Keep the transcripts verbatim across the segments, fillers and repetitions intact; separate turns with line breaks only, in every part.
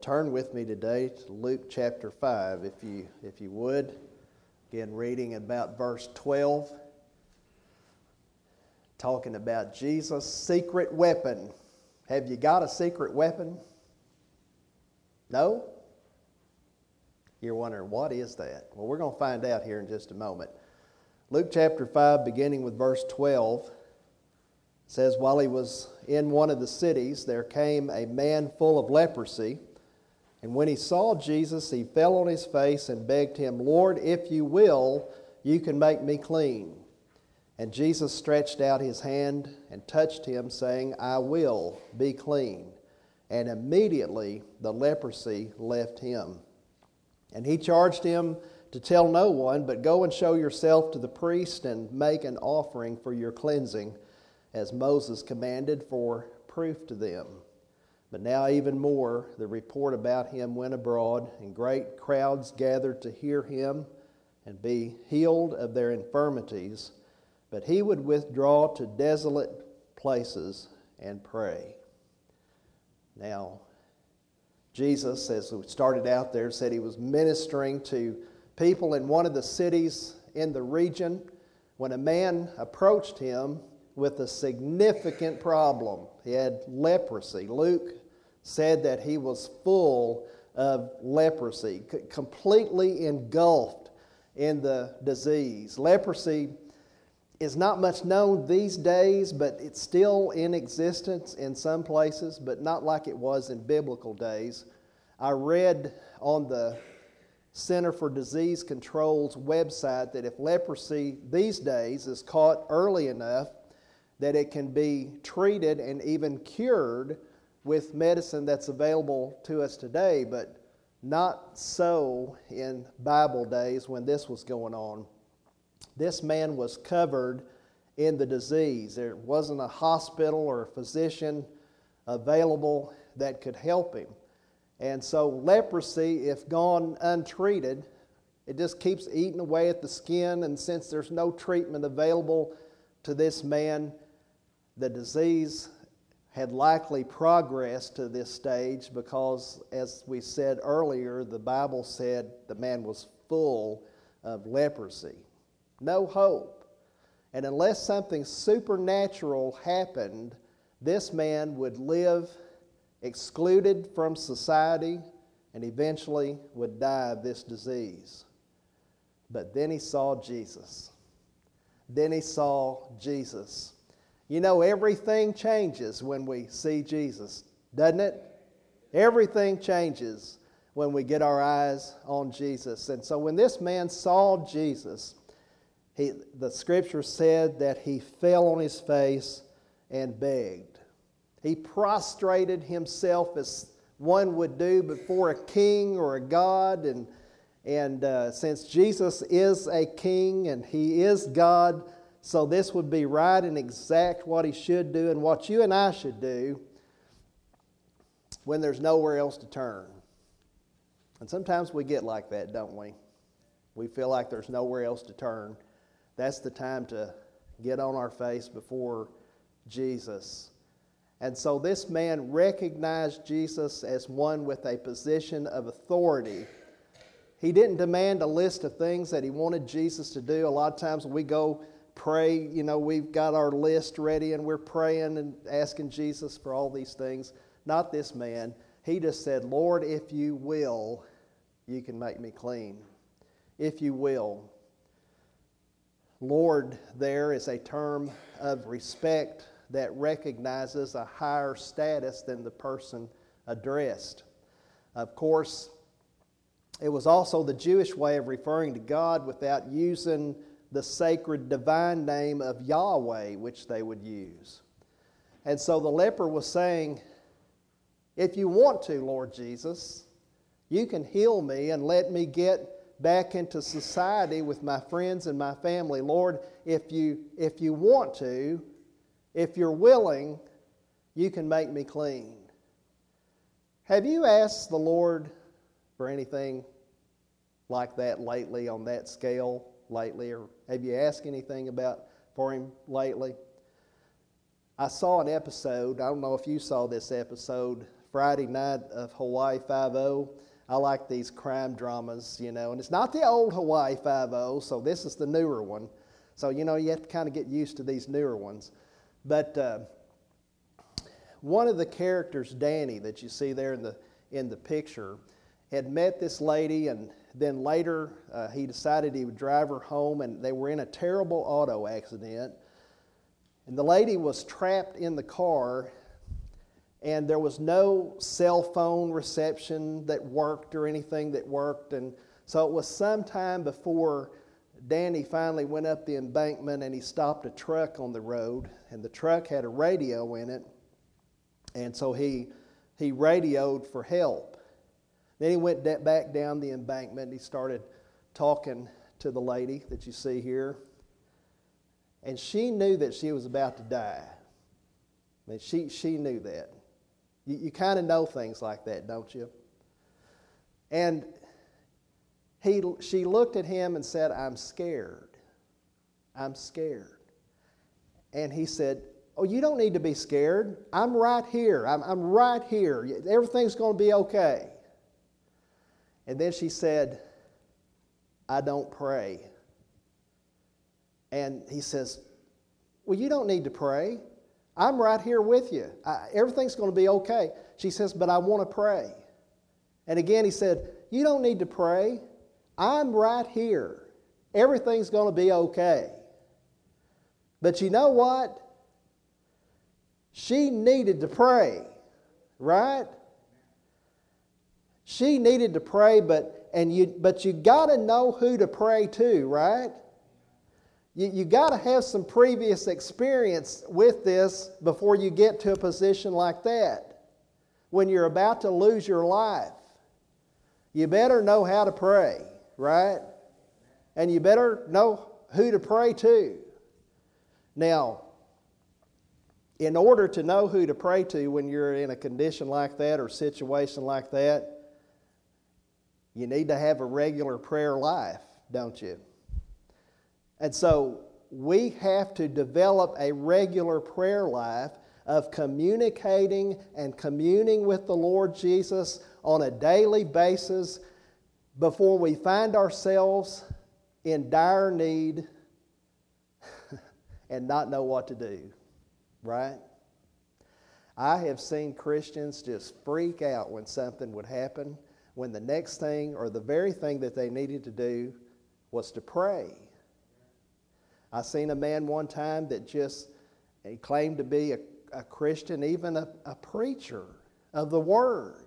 Turn with me today to Luke chapter five, if you if you would. Again, reading about verse twelve, talking about Jesus' secret weapon. Have you got a secret weapon? No? You're wondering, what is that? Well, we're going to find out here in just a moment. Luke chapter five, beginning with verse twelve, says, while he was in one of the cities, there came a man full of leprosy. And when he saw Jesus, he fell on his face and begged him, Lord, if you will, you can make me clean. And Jesus stretched out his hand and touched him, saying, I will, be clean. And immediately the leprosy left him. And he charged him to tell no one, but go and show yourself to the priest and make an offering for your cleansing, as Moses commanded, for proof to them. But now even more, the report about him went abroad, and great crowds gathered to hear him and be healed of their infirmities. But he would withdraw to desolate places and pray. Now, Jesus, as we started out there, said he was ministering to people in one of the cities in the region when a man approached him with a significant problem. He had leprosy. Luke said that he was full of leprosy, c- completely engulfed in the disease. Leprosy is not much known these days, but it's still in existence in some places, but not like it was in biblical days. I read on the Center for Disease Control's website that if leprosy these days is caught early enough, that it can be treated and even cured with medicine that's available to us today, but not so in Bible days when this was going on. This man was covered in the disease. There wasn't a hospital or a physician available that could help him. And so leprosy, if gone untreated, it just keeps eating away at the skin, and since there's no treatment available to this man, the disease had likely progressed to this stage because, as we said earlier, the Bible said the man was full of leprosy. No hope. And unless something supernatural happened, this man would live excluded from society and eventually would die of this disease. But then he saw Jesus. Then he saw Jesus. You know, everything changes when we see Jesus, doesn't it? Everything changes when we get our eyes on Jesus. And so when this man saw Jesus, he, the scripture said that he fell on his face and begged. He prostrated himself as one would do before a king or a god. And, and uh, since Jesus is a king and he is God, so this would be right and exact what he should do and what you and I should do when there's nowhere else to turn. And sometimes we get like that, don't we? We feel like there's nowhere else to turn. That's the time to get on our face before Jesus. And so this man recognized Jesus as one with a position of authority. He didn't demand a list of things that he wanted Jesus to do. A lot of times when we go pray, you know, we've got our list ready and we're praying and asking Jesus for all these things. Not this man. He just said, Lord, if you will, you can make me clean. If you will. Lord there is a term of respect that recognizes a higher status than the person addressed. Of course, it was also the Jewish way of referring to God without using the sacred divine name of Yahweh, which they would use. And so the leper was saying, if you want to, Lord Jesus, you can heal me and let me get back into society with my friends and my family. Lord, if you, if you want to, if you're willing, you can make me clean. Have you asked the Lord for anything like that lately, on that scale lately? Or have you asked anything about for Him lately? I saw an episode, I don't know if you saw this episode, Friday night of Hawaii Five-O. I like these crime dramas, you know, and it's not the old Hawaii Five-O, so this is the newer one. So, you know, you have to kind of get used to these newer ones. But uh, one of the characters, Danny, that you see there in the in the picture, had met this lady, and then later uh, he decided he would drive her home, and they were in a terrible auto accident. And the lady was trapped in the car, and there was no cell phone reception that worked or anything that worked. And so it was some time before Danny finally went up the embankment, and he stopped a truck on the road, and the truck had a radio in it. And so he he radioed for help. Then he went back down the embankment, and he started talking to the lady that you see here. And she knew that she was about to die. I mean, she, she knew that. You, you kind of know things like that, don't you? And he, she looked at him and said, "I'm scared. I'm scared." And he said, "Oh, you don't need to be scared. I'm right here. I'm, I'm right here. Everything's going to be okay." And then she said, "I don't pray." And he says, "Well, you don't need to pray. I'm right here with you. I, everything's going to be okay." She says, "But I want to pray." And again he said, "You don't need to pray. I'm right here. Everything's going to be okay." But you know what? She needed to pray, right? She needed to pray, but and you but you got to know who to pray to, right? You you got to have some previous experience with this before you get to a position like that. When you're about to lose your life, you better know how to pray, right? And you better know who to pray to. Now, in order to know who to pray to when you're in a condition like that or situation like that, you need to have a regular prayer life, don't you? And so we have to develop a regular prayer life of communicating and communing with the Lord Jesus on a daily basis before we find ourselves in dire need and not know what to do, right? I have seen Christians just freak out when something would happen, when the next thing or the very thing that they needed to do was to pray. I seen a man one time that just he claimed to be a, a Christian, even a, a preacher of the Word.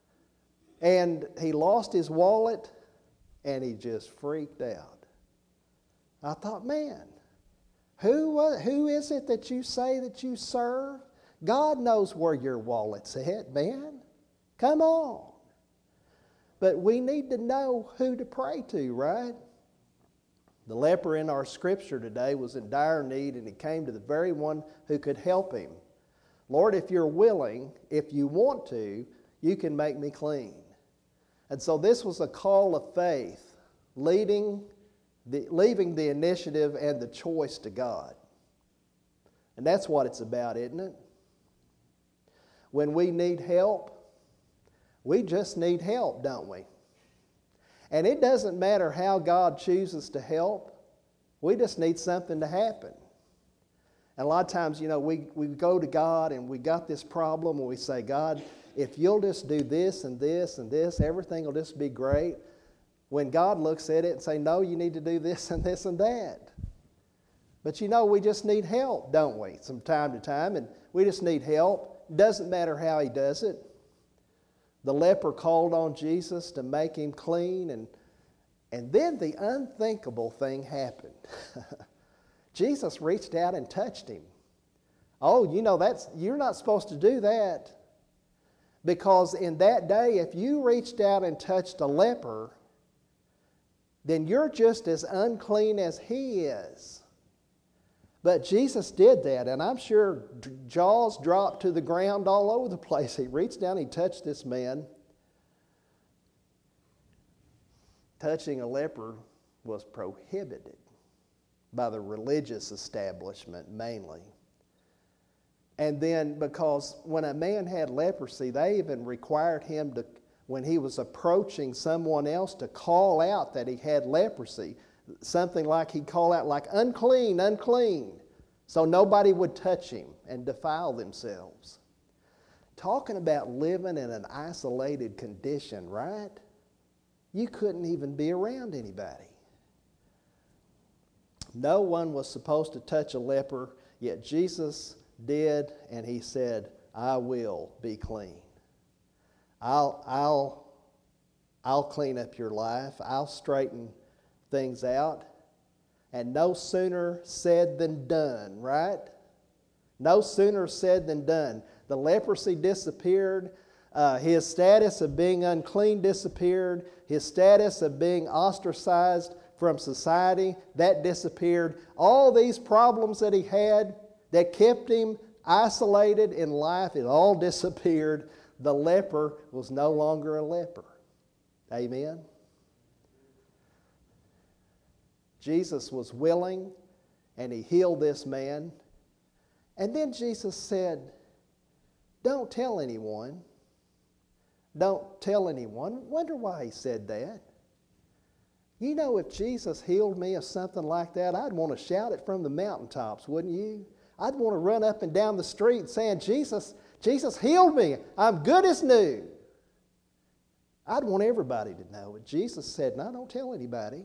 And he lost his wallet, and he just freaked out. I thought, man, who, who is it that you say that you serve? God knows where your wallet's at, man. Come on. But we need to know who to pray to, right? The leper in our scripture today was in dire need, and he came to the very one who could help him. "Lord, if you're willing, if you want to, you can make me clean." And so this was a call of faith, leading the, leaving the initiative and the choice to God. And that's what it's about, isn't it? When we need help, we just need help, don't we? And it doesn't matter how God chooses to help. We just need something to happen. And a lot of times, you know, we, we go to God and we got this problem and we say, "God, if you'll just do this and this and this, everything will just be great." When God looks at it and say, "No, you need to do this and this and that." But you know, we just need help, don't we, from time to time? And we just need help. Doesn't matter how he does it. The leper called on Jesus to make him clean, and, and then the unthinkable thing happened. Jesus reached out and touched him. Oh, you know, that's you're not supposed to do that. Because in that day, if you reached out and touched a leper, then you're just as unclean as he is. But Jesus did that, and I'm sure jaws dropped to the ground all over the place. He reached down, he touched this man. Touching a leper was prohibited by the religious establishment mainly. And then because when a man had leprosy, they even required him to, when he was approaching someone else, to call out that he had leprosy. Something like he'd call out like, unclean, unclean. So nobody would touch him and defile themselves. Talking about living in an isolated condition, right? You couldn't even be around anybody. No one was supposed to touch a leper, yet Jesus did, and he said, I will be clean. I'll, I'll, I'll clean up your life. I'll straighten things out. And no sooner said than done, right? No sooner said than done. The leprosy disappeared. Uh, his status of being unclean disappeared. His status of being ostracized from society, that disappeared. All these problems that he had that kept him isolated in life, it all disappeared. The leper was no longer a leper. Amen? Jesus was willing, and he healed this man. And then Jesus said, don't tell anyone. Don't tell anyone. Wonder why he said that. You know, if Jesus healed me of something like that, I'd want to shout it from the mountaintops, wouldn't you? I'd want to run up and down the street saying, Jesus, Jesus healed me. I'm good as new. I'd want everybody to know it. Jesus said, no, don't tell anybody.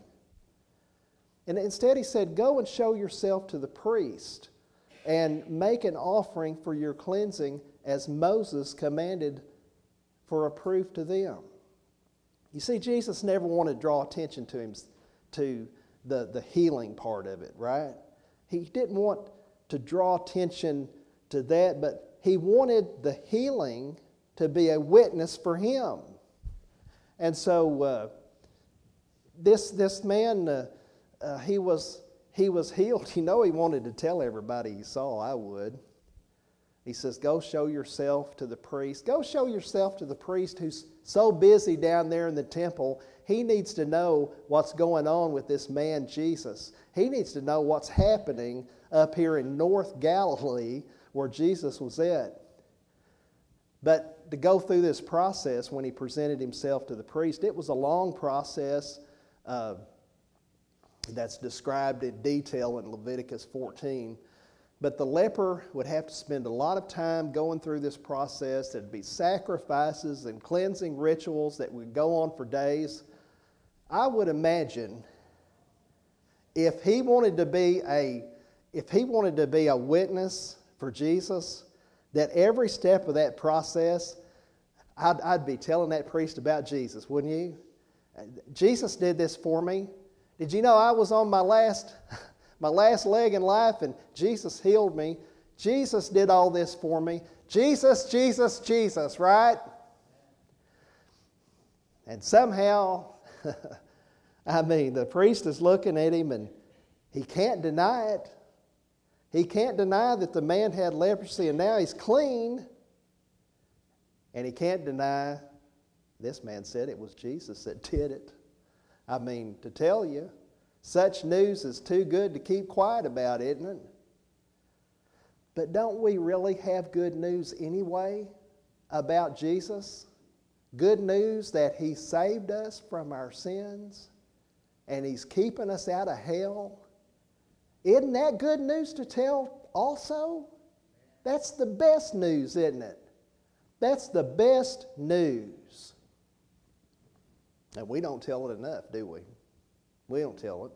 And instead he said, go and show yourself to the priest and make an offering for your cleansing as Moses commanded for a proof to them. You see, Jesus never wanted to draw attention to him, to the, the healing part of it, right? He didn't want to draw attention to that, but he wanted the healing to be a witness for him. And so uh, this this man, uh, uh, he was he was healed. You know, he wanted to tell everybody he saw. I would. He says, go show yourself to the priest. Go show yourself to the priest who's so busy down there in the temple. He needs to know what's going on with this man, Jesus. He needs to know what's happening up here in North Galilee where Jesus was at. But to go through this process when he presented himself to the priest, it was a long process uh, that's described in detail in Leviticus fourteen. But the leper would have to spend a lot of time going through this process. There'd be sacrifices and cleansing rituals that would go on for days. I would imagine if he wanted to be a, if he wanted to be a witness for Jesus, that every step of that process, I'd, I'd be telling that priest about Jesus, wouldn't you? Jesus did this for me. Did you know I was on my last... My last leg in life, and Jesus healed me. Jesus did all this for me. Jesus, Jesus, Jesus, right? And somehow, I mean, the priest is looking at him, and he can't deny it. He can't deny that the man had leprosy, and now he's clean. And he can't deny this man said it was Jesus that did it. I mean, to tell you, such news is too good to keep quiet about, isn't it? But don't we really have good news anyway about Jesus? Good news that he saved us from our sins and he's keeping us out of hell. Isn't that good news to tell also? That's the best news, isn't it? That's the best news. And we don't tell it enough, do we? We don't tell it.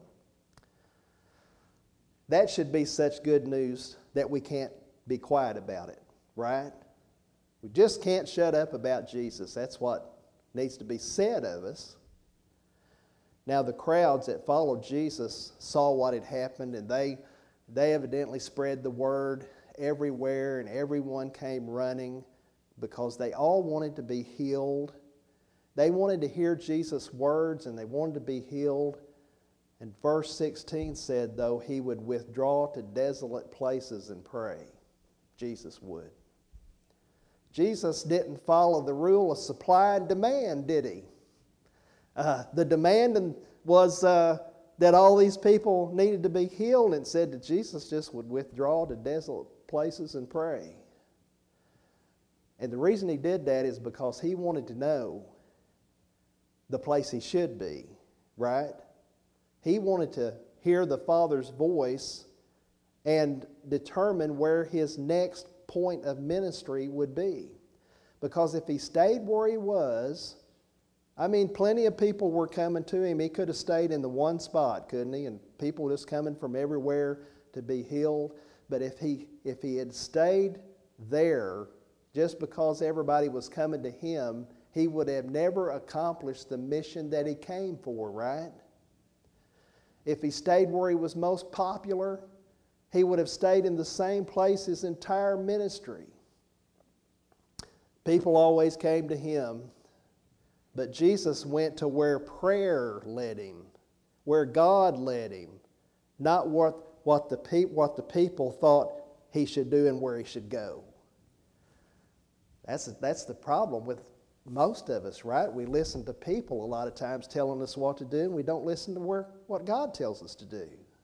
That should be such good news that we can't be quiet about it, right? We just can't shut up about Jesus. That's what needs to be said of us. Now, the crowds that followed Jesus saw what had happened, and they, they evidently spread the word everywhere, and everyone came running because they all wanted to be healed. They wanted to hear Jesus' words, and they wanted to be healed. And verse sixteen said, though, he would withdraw to desolate places and pray. Jesus would. Jesus didn't follow the rule of supply and demand, did he? Uh, the demand was uh, that all these people needed to be healed, and said that Jesus just would withdraw to desolate places and pray. And the reason he did that is because he wanted to know the place he should be, right? He wanted to hear the Father's voice and determine where his next point of ministry would be. Because if he stayed where he was, I mean, plenty of people were coming to him. He could have stayed in the one spot, couldn't he? And people just coming from everywhere to be healed. But if he if he had stayed there just because everybody was coming to him, he would have never accomplished the mission that he came for, right? If he stayed where he was most popular, he would have stayed in the same place his entire ministry. People always came to him, but Jesus went to where prayer led him, where God led him, not what, what, the, pe- what the people thought he should do and where he should go. That's, that's the problem with most of us, right? We listen to people a lot of times telling us what to do, and we don't listen to where, what God tells us to do.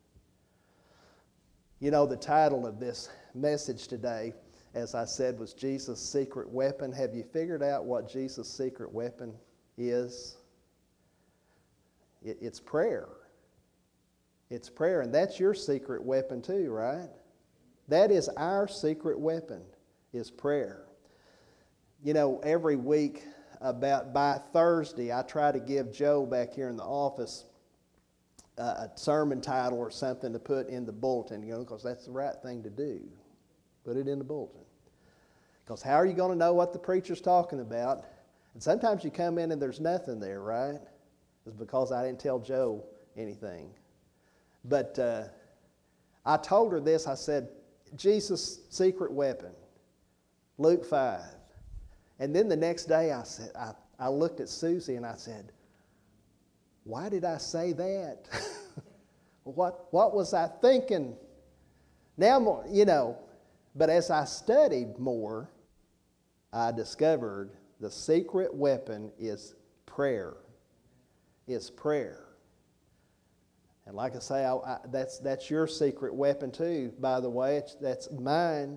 You know, the title of this message today, as I said, was Jesus' Secret Weapon. Have you figured out what Jesus' secret weapon is? It, it's prayer. It's prayer, and that's your secret weapon too, right? That is our secret weapon, is prayer. You know, every week about by Thursday, I try to give Joe back here in the office uh, a sermon title or something to put in the bulletin, you know, because that's the right thing to do. Put it in the bulletin. Because how are you going to know what the preacher's talking about? And sometimes you come in and there's nothing there, right? It's because I didn't tell Joe anything. But uh, I told her this. I said, Jesus' secret weapon, Luke five. And then the next day I said, I, I looked at Susie and I said, why did I say that? what, what was I thinking? Now, you know, but as I studied more, I discovered the secret weapon is prayer. It's prayer. And like I say, I, I, that's, that's your secret weapon too, by the way. It's, that's mine.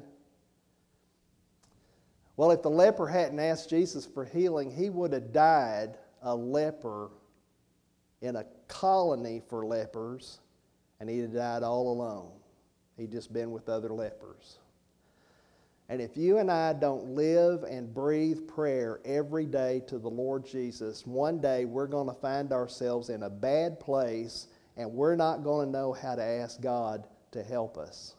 Well, if the leper hadn't asked Jesus for healing, he would have died a leper in a colony for lepers, and he'd have died all alone. He'd just been with other lepers. And if you and I don't live and breathe prayer every day to the Lord Jesus, one day we're going to find ourselves in a bad place, and we're not going to know how to ask God to help us.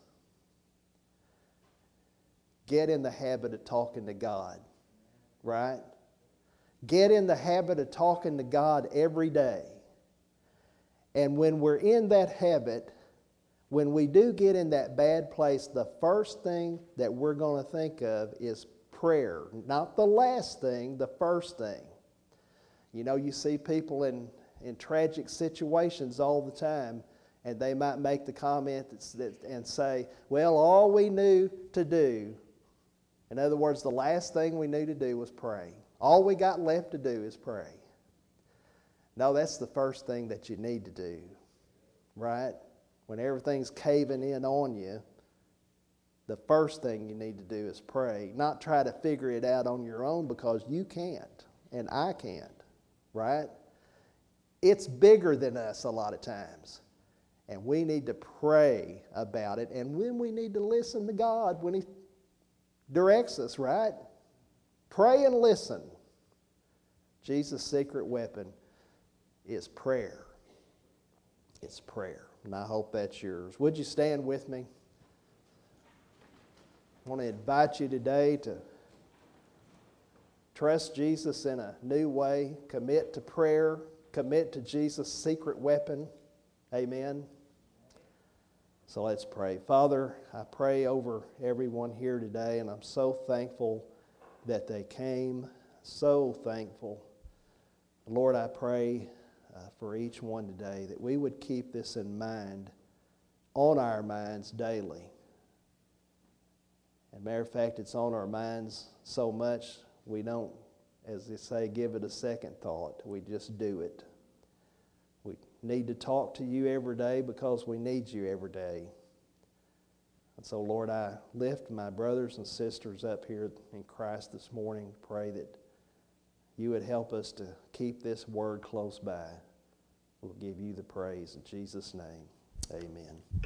Get in the habit of talking to God, right? Get in the habit of talking to God every day. And when we're in that habit, when we do get in that bad place, the first thing that we're going to think of is prayer. Not the last thing, the first thing. You know, you see people in, in tragic situations all the time, and they might make the comment that's, that, and say, well, all we knew to do, in other words, the last thing we knew to do was pray. All we got left to do is pray. No, that's the first thing that you need to do, right? When everything's caving in on you, the first thing you need to do is pray. Not try to figure it out on your own, because you can't and I can't, right? It's bigger than us a lot of times. And we need to pray about it. And when we need to listen to God when He directs us, right? Pray and listen. Jesus' secret weapon is prayer. It's prayer. And I hope that's yours. Would you stand with me? I want to invite you today to trust Jesus in a new way. Commit to prayer. Commit to Jesus' secret weapon. Amen. So let's pray. Father, I pray over everyone here today, and I'm so thankful that they came. So thankful. Lord, I pray uh, for each one today that we would keep this in mind, on our minds daily. As a matter of fact, it's on our minds so much we don't, as they say, give it a second thought. We just do it. We need to talk to you every day because we need you every day. And so, Lord, I lift my brothers and sisters up here in Christ this morning. Pray that you would help us to keep this word close by. We'll give you the praise in Jesus' name. Amen.